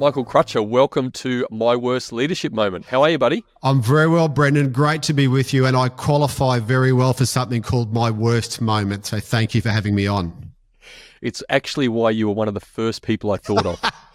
Michael Crutcher, welcome to My Worst Leadership Moment. How are you, buddy? I'm very well, Brendan. Great to be with you, and I qualify very well for something called My Worst Moment, so thank you for having me on. It's actually why you were one of the first people I thought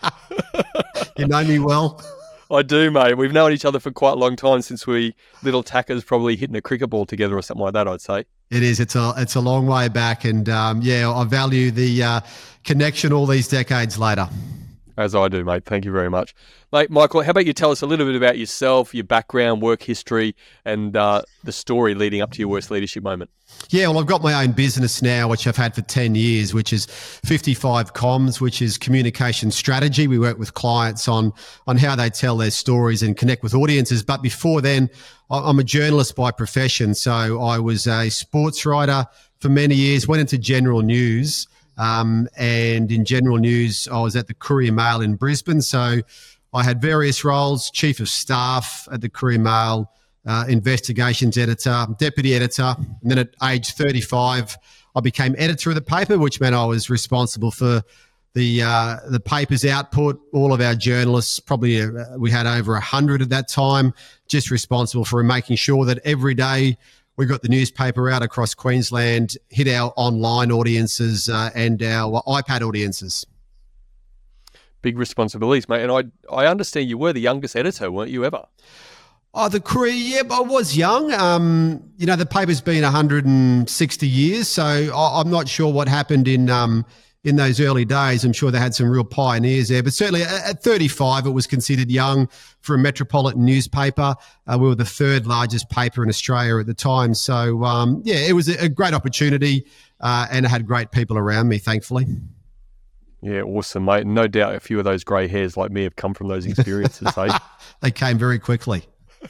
of. You know me well? I do, mate. We've known each other for quite a long time, since we little tackers probably hitting a cricket ball together or something like that, I'd say. It is. It's a long way back, and I value the connection all these decades later. As I do, mate. Thank you very much. Mate, Michael, how about you tell us a little bit about yourself, your background, work history, and the story leading up to your worst leadership moment? Yeah, well, I've got my own business now, which I've had for 10 years, which is 55 Comms, which is communication strategy. We work with clients on how they tell their stories and connect with audiences. But before then, I'm a journalist by profession. So I was a sports writer for many years, went into general news. And in general news, I was at the Courier Mail in Brisbane. So I had various roles: chief of staff at the Courier Mail, investigations editor, deputy editor. And then at age 35, I became editor of the paper, which meant I was responsible for the paper's output. All of our journalists, probably we had over 100 at that time, just responsible for making sure that every day we got the newspaper out across Queensland, hit our online audiences and our iPad audiences. Big responsibilities, mate. And I understand you were the youngest editor, weren't you ever? Oh, the Courier, yeah, I was young. The paper's been 160 years, so I'm not sure what happened in those early days. I'm sure they had some real pioneers there, but certainly at 35, it was considered young for a metropolitan newspaper. We were the third largest paper in Australia at the time. So, it was a great opportunity and I had great people around me, thankfully. Yeah, awesome, mate. No doubt a few of those grey hairs like me have come from those experiences, eh? They came very quickly.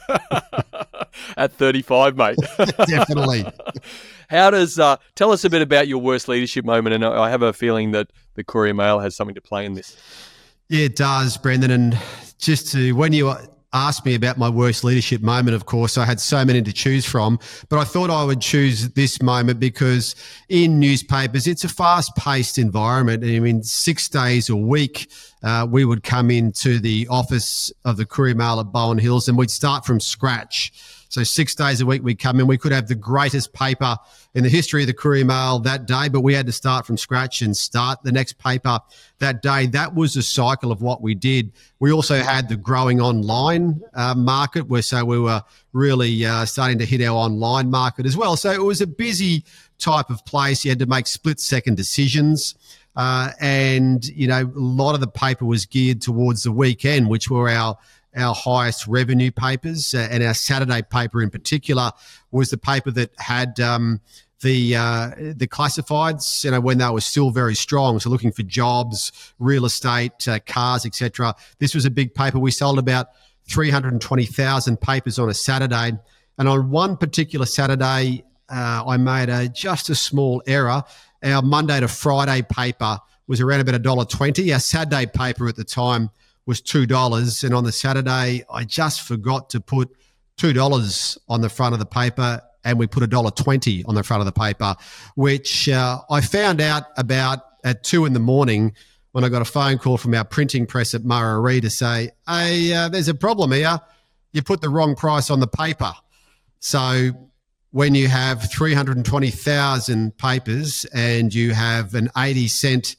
At 35, mate. Definitely. How does tell us a bit about your worst leadership moment? And I have a feeling that the Courier Mail has something to play in this. Yeah, it does, Brendan. And when you asked me about my worst leadership moment, of course, I had so many to choose from, but I thought I would choose this moment because in newspapers, it's a fast-paced environment. I mean, 6 days a week, we would come into the office of the Courier Mail at Bowen Hills and we'd start from scratch. So 6 days a week we'd come in. We could have the greatest paper in the history of the Courier Mail that day, but we had to start from scratch and start the next paper that day. That was a cycle of what we did. We also had the growing online market so we were really starting to hit our online market as well. So it was a busy type of place. You had to make split-second decisions. And a lot of the paper was geared towards the weekend, which were our highest revenue papers, and our Saturday paper in particular was the paper that had the classifieds, when they were still very strong. So looking for jobs, real estate, cars, etc. This was a big paper. We sold about 320,000 papers on a Saturday. And on one particular Saturday, I made just a small error. Our Monday to Friday paper was around about $1.20. Our Saturday paper at the time was $2. And on the Saturday, I just forgot to put $2 on the front of the paper, and we put $1.20 on the front of the paper, which I found out about at 2 a.m. when I got a phone call from our printing press at Murarrie to say, hey, there's a problem here. You put the wrong price on the paper. So when you have 320,000 papers and you have an 80-cent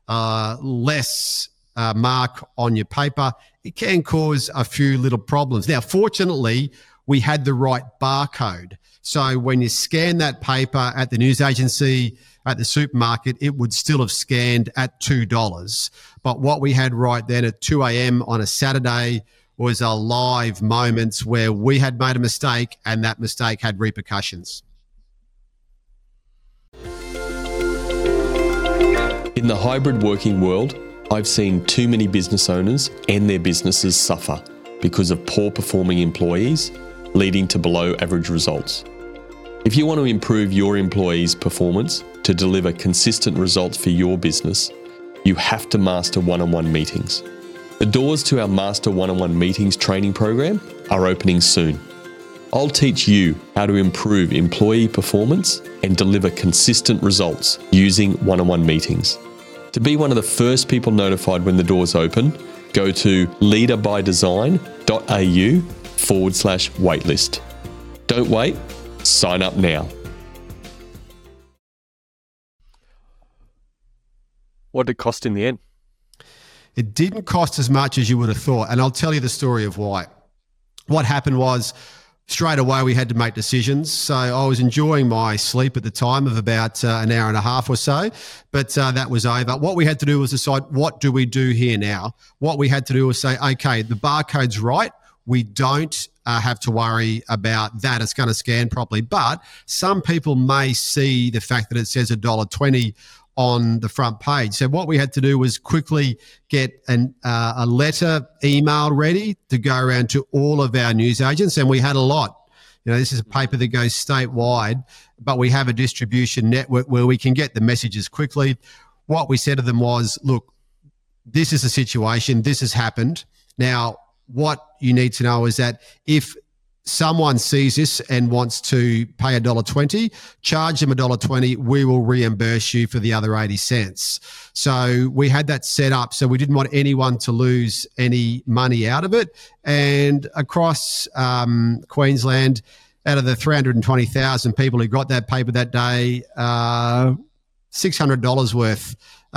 less mark on your paper, it can cause a few little problems. Now, fortunately, we had the right barcode. So when you scan that paper at the news agency, at the supermarket, it would still have scanned at $2. But what we had right then at 2 a.m. on a Saturday was a live moment where we had made a mistake and that mistake had repercussions. In the hybrid working world, I've seen too many business owners and their businesses suffer because of poor performing employees, leading to below average results. If you want to improve your employees' performance to deliver consistent results for your business, you have to master one-on-one meetings. The doors to our Master One-on-One Meetings training program are opening soon. I'll teach you how to improve employee performance and deliver consistent results using one-on-one meetings. To be one of the first people notified when the doors open, go to leaderbydesign.au/waitlist. Don't wait, sign up now. What did it cost in the end? It didn't cost as much as you would have thought. And I'll tell you the story of why. What happened was straight away we had to make decisions. So I was enjoying my sleep at the time of about an hour and a half or so, but that was over. What we had to do was decide, what do we do here now? What we had to do was say, okay, the barcode's right. We don't have to worry about that. It's going to scan properly. But some people may see the fact that it says $1.20 on the front page. So what we had to do was quickly get a letter email ready to go around to all of our newsagents, and we had a lot. You know, this is a paper that goes statewide, but we have a distribution network where we can get the messages quickly. What we said to them was, look, this is the situation. This has happened. Now, what you need to know is that if someone sees this and wants to pay $1.20, charge them $1.20, we will reimburse you for the other 80 cents. So we had that set up. So we didn't want anyone to lose any money out of it. And across Queensland, out of the 320,000 people who got that paper that day, $600 worth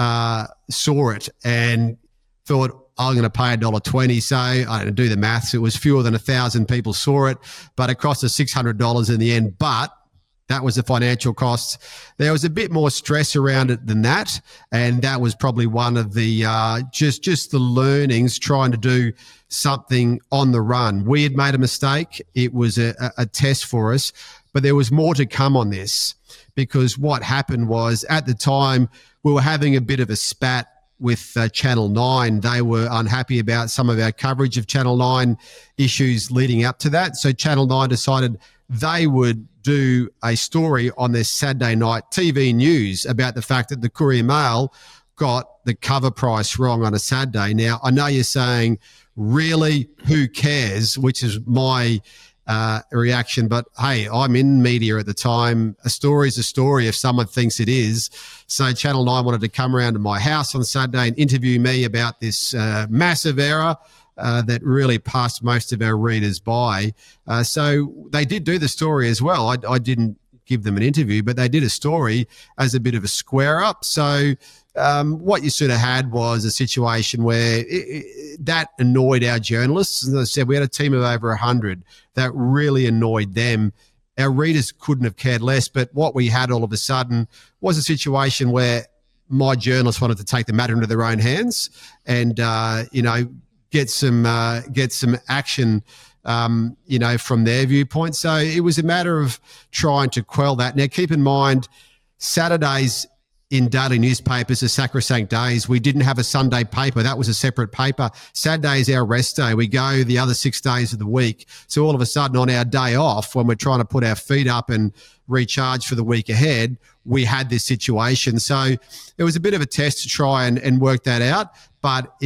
saw it and thought, I'm going to pay $1.20. So I didn't do the maths. It was fewer than 1,000 people saw it, but it cost us $600 in the end. But that was the financial cost. There was a bit more stress around it than that. And that was probably one of the, just the learnings, trying to do something on the run. We had made a mistake. It was a test for us, but there was more to come on this, because what happened was, at the time we were having a bit of a spat with Channel 9. They were unhappy about some of our coverage of Channel 9 issues leading up to that. So Channel 9 decided they would do a story on their Saturday night TV news about the fact that the Courier Mail got the cover price wrong on a Saturday. Now, I know you're saying, really, who cares? Which is my reaction. But hey, I'm in media at the time. A story is a story if someone thinks it is. So Channel 9 wanted to come around to my house on Saturday and interview me about this massive error that really passed most of our readers by. So they did do the story as well. I didn't give them an interview, but they did a story as a bit of a square up. So what you sort of had was a situation where that annoyed our journalists. As I said, we had a team of over 100. That really annoyed them. Our readers couldn't have cared less, but what we had all of a sudden was a situation where my journalists wanted to take the matter into their own hands and, get some action, from their viewpoint. So it was a matter of trying to quell that. Now, keep in mind, Saturdays in daily newspapers are sacrosanct days. We didn't have a Sunday paper. That was a separate paper. Saturday is our rest day. We go the other 6 days of the week. So all of a sudden, on our day off, when we're trying to put our feet up and recharge for the week ahead, we had this situation. So it was a bit of a test to try and work that out. But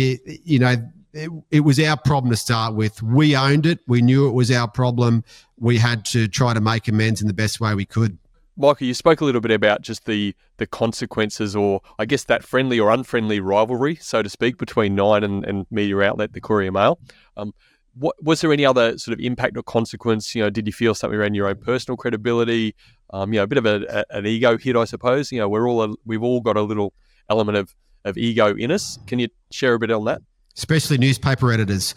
it was our problem to start with. We owned it. We knew it was our problem. We had to try to make amends in the best way we could. Michael, you spoke a little bit about just the consequences, or I guess that friendly or unfriendly rivalry, so to speak, between Nine and media outlet, the Courier Mail. What was there any other sort of impact or consequence? Did you feel something around your own personal credibility? A bit of an ego hit, I suppose. We've all got a little element of ego in us. Can you share a bit on that? Especially newspaper editors.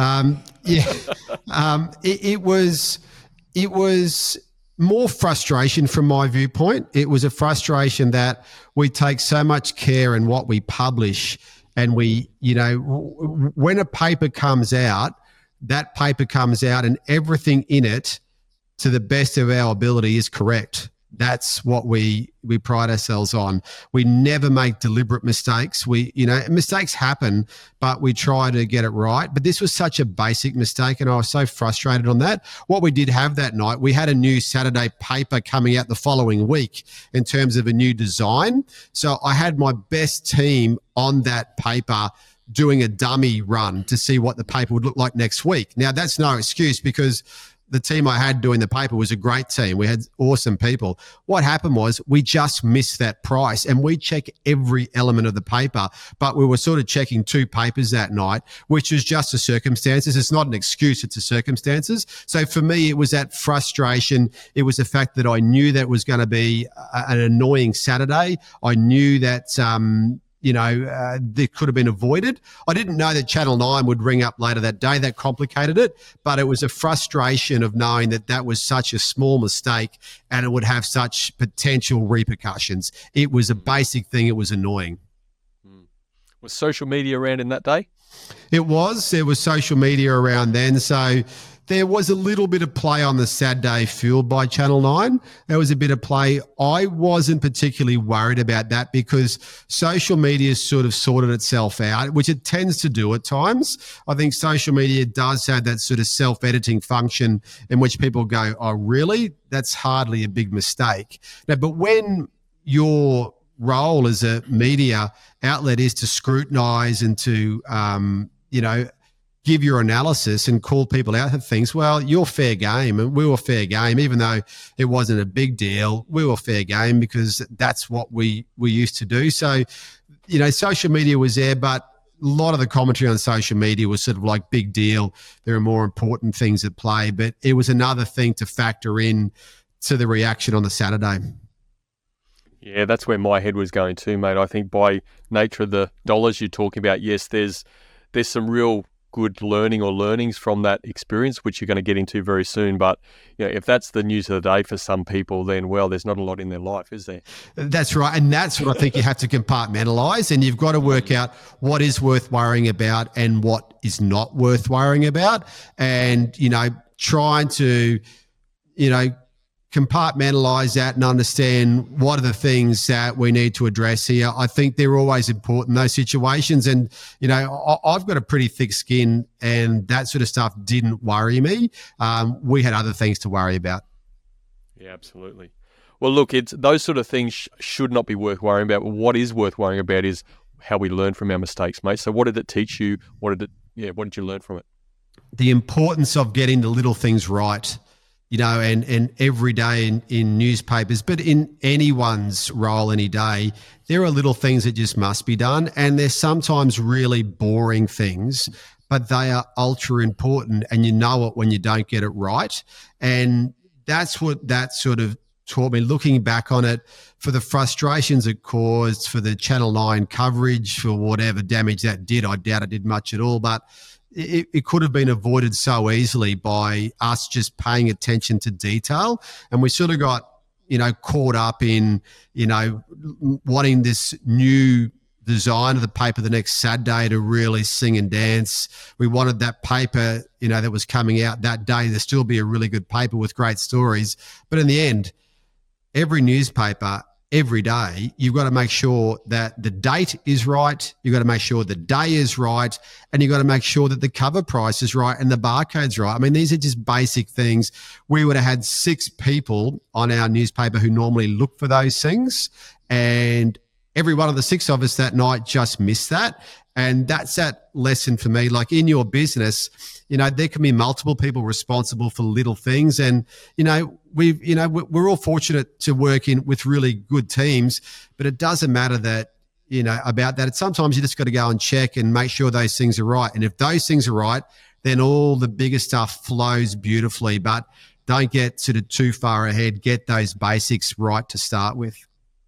It was more frustration from my viewpoint. It was a frustration that we take so much care in what we publish, and when a paper comes out, that paper comes out and everything in it, to the best of our ability, is correct. That's what we pride ourselves on. We never make deliberate mistakes. Mistakes happen, but we try to get it right. But this was such a basic mistake, and I was so frustrated on that. What we did have that night, we had a new Saturday paper coming out the following week in terms of a new design. So I had my best team on that paper doing a dummy run to see what the paper would look like next week. Now, that's no excuse, because the team I had doing the paper was a great team. We had awesome people. What happened was we just missed that price, and we check every element of the paper, but we were sort of checking 2 papers that night, which is just the circumstances. It's not an excuse, it's the circumstances. So for me, it was that frustration. It was the fact that I knew that was going to be an annoying Saturday. I knew that, that could have been avoided. I didn't know that Channel 9 would ring up later that day. That complicated it. But it was a frustration of knowing that that was such a small mistake and it would have such potential repercussions. It was a basic thing. It was annoying. Was social media around in that day? It was. There was social media around then. So there was a little bit of play on the Saturday fueled by Channel 9. There was a bit of play. I wasn't particularly worried about that because social media sort of sorted itself out, which it tends to do at times. I think social media does have that sort of self-editing function in which people go, oh, really? That's hardly a big mistake. Now, but when your role as a media outlet is to scrutinise and to, give your analysis and call people out for things, well, you're fair game. And we were fair game, even though it wasn't a big deal. We were fair game because that's what we used to do. So, social media was there, but a lot of the commentary on social media was sort of like big deal. There are more important things at play, but it was another thing to factor in to the reaction on the Saturday. Yeah, that's where my head was going too, mate. I think by nature of the dollars you're talking about, yes, there's some real good learnings from that experience, which you're going to get into very soon. But if that's the news of the day for some people, then, well, there's not a lot in their life, is there? That's right. And that's what I think you have to compartmentalize, and you've got to work out what is worth worrying about and what is not worth worrying about. And, trying to, compartmentalize that and understand what are the things that we need to address here. I think they're always important, those situations. And, I've got a pretty thick skin and that sort of stuff didn't worry me. We had other things to worry about. Yeah, absolutely. Well, look, it's those sort of things should not be worth worrying about. But what is worth worrying about is how we learn from our mistakes, mate. So what did it teach you? What did you learn from it? The importance of getting the little things right. And every day in newspapers, but in anyone's role any day, there are little things that just must be done. And they're sometimes really boring things, but they are ultra important, and you know it when you don't get it right. And that's what that sort of taught me, looking back on it, for the frustrations it caused, for the Channel 9 coverage, for whatever damage that did. I doubt it did much at all, but it could have been avoided so easily by us just paying attention to detail. And we sort of got, caught up in, wanting this new design of the paper the next Saturday to really sing and dance. We wanted that paper, that was coming out that day to still be a really good paper with great stories. But in the end, every newspaper, every day, you've got to make sure that the date is right. You've got to make sure the day is right. And you've got to make sure that the cover price is right and the barcode's right. I mean, these are just basic things. We would have had 6 people on our newspaper who normally look for those things. And every one of the 6 of us that night just missed that. And that's that lesson for me. Like in your business, there can be multiple people responsible for little things. And, we're all fortunate to work with really good teams, but it doesn't matter that, about that. Sometimes you just got to go and check and make sure those things are right. And if those things are right, then all the bigger stuff flows beautifully, but don't get sort of too far ahead. Get those basics right to start with.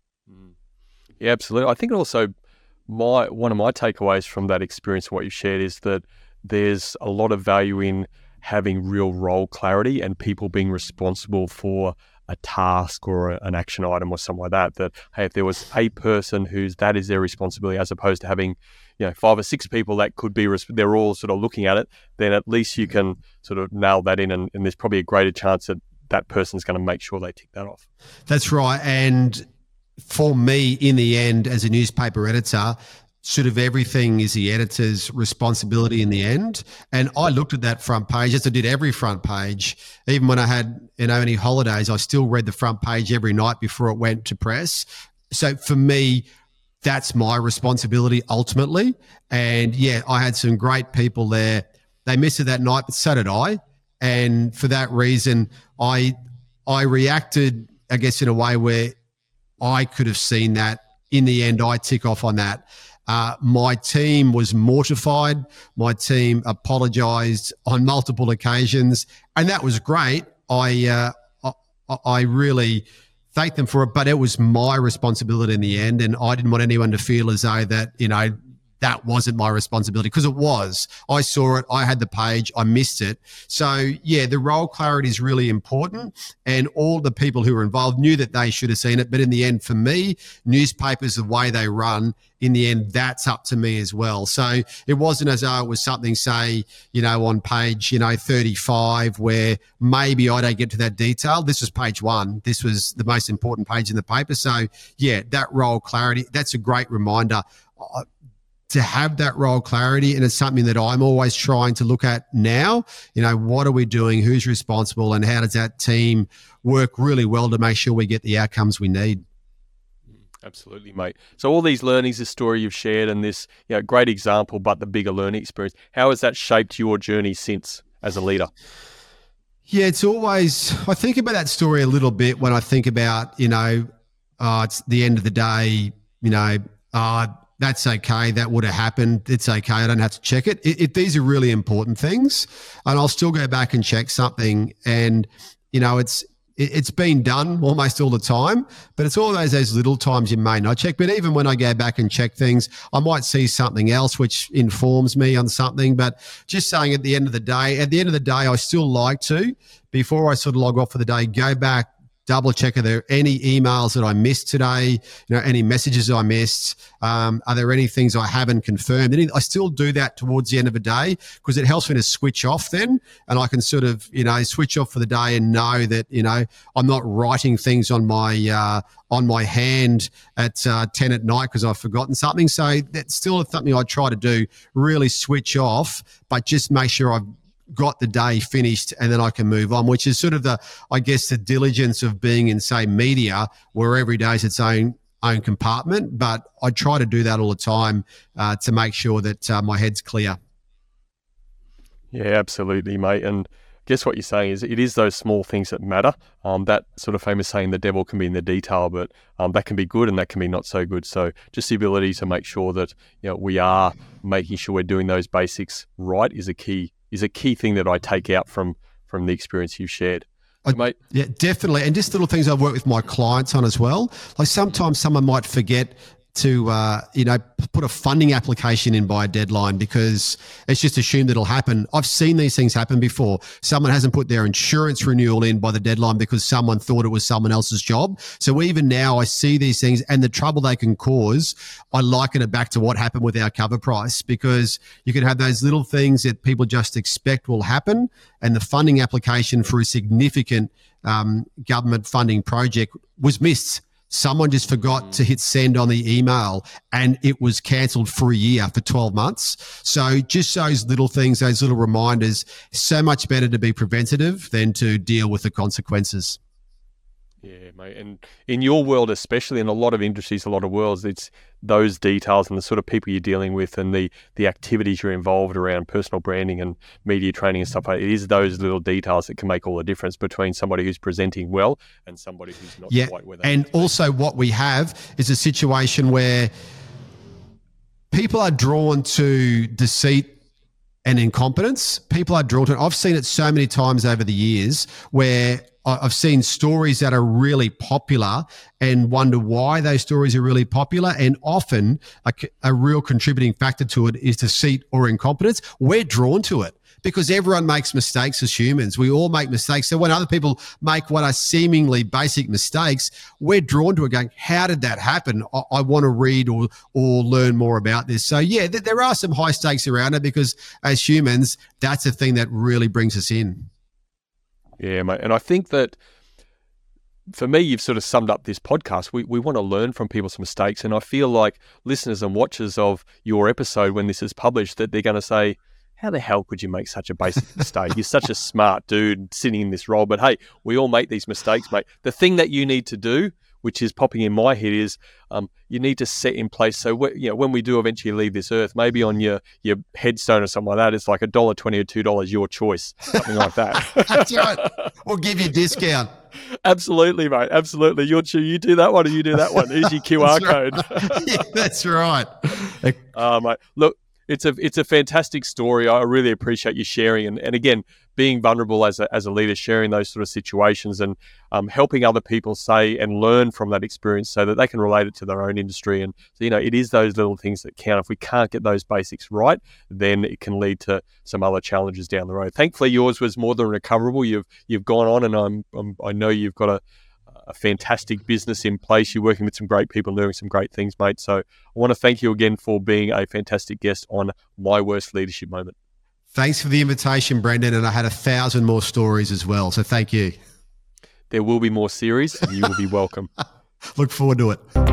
Yeah, absolutely. I think also one of my takeaways from that experience, what you shared, is that there's a lot of value in having real role clarity and people being responsible for a task or an action item or something like that. That, hey, if there was a person that is their responsibility, as opposed to having 5 or 6 people that could be, they're all sort of looking at it, then at least you can sort of nail that in, and there's probably a greater chance that that person's going to make sure they tick that off. That's right. And for me, in the end, as a newspaper editor, sort of everything is the editor's responsibility in the end. And I looked at that front page, as I did every front page. Even when I had any holidays, I still read the front page every night before it went to press. So for me, that's my responsibility ultimately. And yeah, I had some great people there. They missed it that night, but so did I. And for that reason, I reacted, I guess, in a way where I could have seen that. In the end, I tick off on that. My team was mortified. My team apologised on multiple occasions, and that was great. I really thanked them for it, but it was my responsibility in the end, and I didn't want anyone to feel as though that, that wasn't my responsibility, because it was. I saw it. I had the page. I missed it. So, yeah, the role clarity is really important, and all the people who were involved knew that they should have seen it. But in the end, for me, newspapers, the way they run, in the end, that's up to me as well. So it wasn't as though it was something, say, on page, 35, where maybe I don't get to that detail. This was page 1. This was the most important page in the paper. So, yeah, that role clarity, that's a great reminder to have that role clarity. And it's something that I'm always trying to look at now. What are we doing? Who's responsible? And how does that team work really well to make sure we get the outcomes we need? Absolutely, mate. So all these learnings, this story you've shared, and this great example, but the bigger learning experience, how has that shaped your journey since as a leader? Yeah, it's always, I think about that story a little bit when I think about, it's the end of the day, that's okay. That would have happened. It's okay. I don't have to check it. These are really important things, and I'll still go back and check something. And it's been done almost all the time, but it's all those little times you may not check. But even when I go back and check things, I might see something else which informs me on something. But just saying, at the end of the day, I still like to, before I sort of log off for the day, go back, double check, are there any emails that I missed today? Any messages I missed? Are there any things I haven't confirmed? And I still do that towards the end of the day, because it helps me to switch off then, and I can sort of, switch off for the day and know that, I'm not writing things on my hand at 10 at night because I've forgotten something. So that's still something I try to do, really switch off, but just make sure I've got the day finished and then I can move on, which is sort of the diligence of being in, say, media, where every day is its own compartment. But I try to do that all the time to make sure that my head's clear. Yeah, absolutely, mate. And I guess what you're saying is it is those small things that matter. That sort of famous saying, the devil can be in the detail, but that can be good and that can be not so good. So just the ability to make sure that we are making sure we're doing those basics right is a key thing that I take out from the experience you've shared. Mate. Yeah, definitely. And just little things I've worked with my clients on as well. Like sometimes someone might forget to, put a funding application in by a deadline because it's just assumed it'll happen. I've seen these things happen before. Someone hasn't put their insurance renewal in by the deadline because someone thought it was someone else's job. So even now I see these things and the trouble they can cause, I liken it back to what happened with our cover price, because you can have those little things that people just expect will happen, and the funding application for a significant government funding project was missed. Someone just forgot to hit send on the email and it was cancelled for a year, for 12 months. So just those little things, those little reminders, so much better to be preventative than to deal with the consequences. Yeah, mate. And in your world, especially in a lot of industries, a lot of worlds, it's those details and the sort of people you're dealing with and the activities you're involved around personal branding and media training and stuff like that. It is those little details that can make all the difference between somebody who's presenting well and somebody who's not quite where they and also what we have is a situation where people are drawn to deceit and incompetence. People are drawn to it. I've seen it so many times over the years where I've seen stories that are really popular and wonder why those stories are really popular. And often a real contributing factor to it is deceit or incompetence. We're drawn to it because everyone makes mistakes as humans. We all make mistakes. So when other people make what are seemingly basic mistakes, we're drawn to it going, how did that happen? I want to read or learn more about this. So yeah, there are some high stakes around it because as humans, that's the thing that really brings us in. Yeah, mate. And I think that for me, you've sort of summed up this podcast. We want to learn from people's mistakes. And I feel like listeners and watchers of your episode, when this is published, that they're going to say, how the hell could you make such a basic mistake? You're such a smart dude sitting in this role. But hey, we all make these mistakes, mate. The thing that you need to do, which is popping in my head, is you need to set in place. So when we do eventually leave this earth, maybe on your headstone or something like that, it's like $1.20 or $2, your choice, something like that. That's right. We'll give you a discount. Absolutely, mate. Absolutely. You do that one or you do that one. Here's your QR code. Yeah, that's right. Mate, look, it's a fantastic story. I really appreciate you sharing, and again, being vulnerable as a leader, sharing those sort of situations, and helping other people say and learn from that experience so that they can relate it to their own industry. And so, it is those little things that count. If we can't get those basics right, then it can lead to some other challenges down the road. Thankfully, yours was more than recoverable. You've gone on, and I know you've got a fantastic business in place. You're working with some great people and doing some great things, mate. So I want to thank you again for being a fantastic guest on My Worst Leadership Moment. Thanks for the invitation, Brendan. And I had 1,000 more stories as well. So thank you. There will be more series, and you will be welcome. Look forward to it.